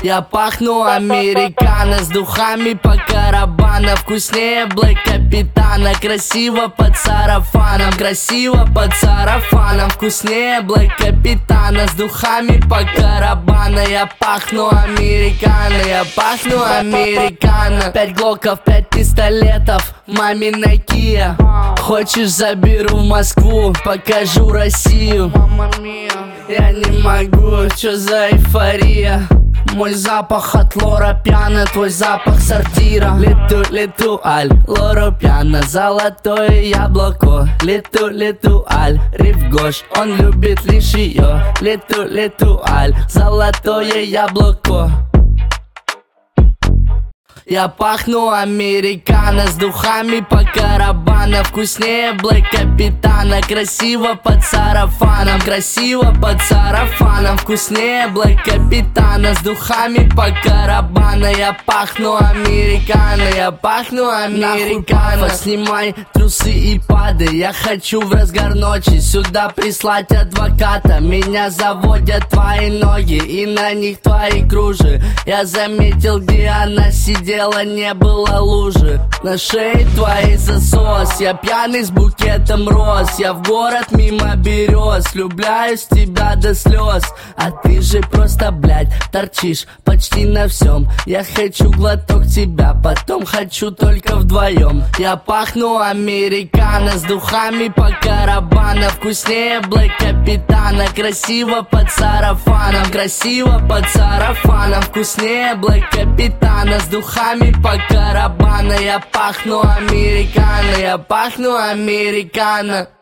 Я пахну американо с духами по карабана. Вкуснее Блэк Капитана. Красиво под сарафаном, красиво под сарафаном. Вкуснее Блэк Капитана с духами по карабана. Я пахну американо, я пахну американо. 5 глоков, 5 пистолетов, мамина Кия. Хочешь, заберу в Москву, покажу Россию. Я не могу, чё за эйфория? Мой запах от Лора Пьяно, твой запах сортира. Лету, аль, Лора Пьяно, золотое яблоко. Лету, аль, Рив Гош, он любит лишь ее. Лету, аль, золотое яблоко. Я пахну американо с духами по карабана. Вкуснее Блэк Капитана. Красиво под сарафаном, красиво под сарафаном. Вкуснее Блэк Капитана с духами по карабана. Я пахну американо, я пахну американо. Снимай трусы и падай. Я хочу в разгар ночи сюда прислать адвоката. Меня заводят твои ноги и на них твои кружи. Я заметил, где она сидела, не было лужи. На шее твоей засос. Я пьяный с букетом роз. Я в город мимо берез. Влюбляюсь в тебя до слез. А ты же просто, блядь, торчишь почти на всем. Я хочу глоток тебя, потом хочу только вдвоем. Я пахну американо с духами по карабана. Вкуснее Блэк Капитана. Красиво под сарафаном, красиво под сарафаном. Вкуснее Блэк Капитана с духами по карабана. Я пахну американо, я пахну американо.